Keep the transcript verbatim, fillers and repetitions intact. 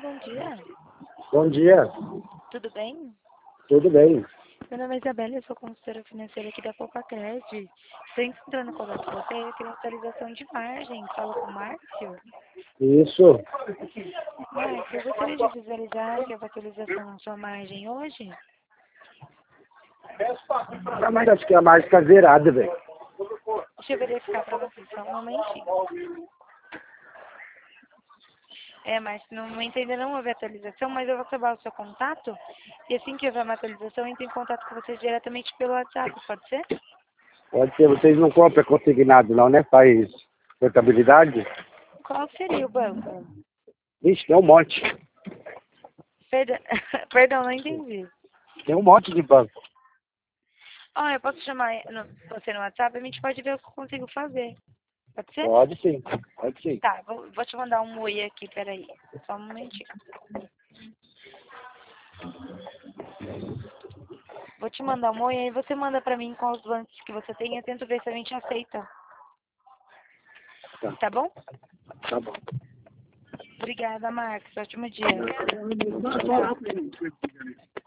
bom dia. Bom dia, Tudo bem? tudo bem? Meu nome é Isabela, eu sou consultora financeira aqui da Copacred. Estou entrando em contato com você, eu queria atualização de margem. Fala com o Márcio. Isso, Márcio, eu gostaria de visualizar que a atualização na sua margem hoje. ah, mas acho que a margem está zerada, velho. Deixa eu verificar para você, só um momentinho. É, Márcio, no momento ainda não houve atualização, mas eu vou salvar o seu contato. E assim que houver uma atualização, eu entro em contato com você diretamente pelo WhatsApp, pode ser? Pode ser, vocês não compram consignado não, né? Faz portabilidade? Qual seria o banco? Ixi, tem um monte. Perdão, Perdão, não entendi. Tem um monte de banco. Ah, eu posso chamar no- você no WhatsApp? A gente pode ver o que eu consigo fazer. Pode ser? Pode sim, pode sim. Tá, vou, vou te mandar um oi aqui, peraí. Só um momentinho. Vou te mandar um oi, aí você manda pra mim quais bancos que você tem e eu tento ver se a gente aceita. Tá, Tá bom? tá bom. Obrigada, Marcos. Ótimo dia. Tchau.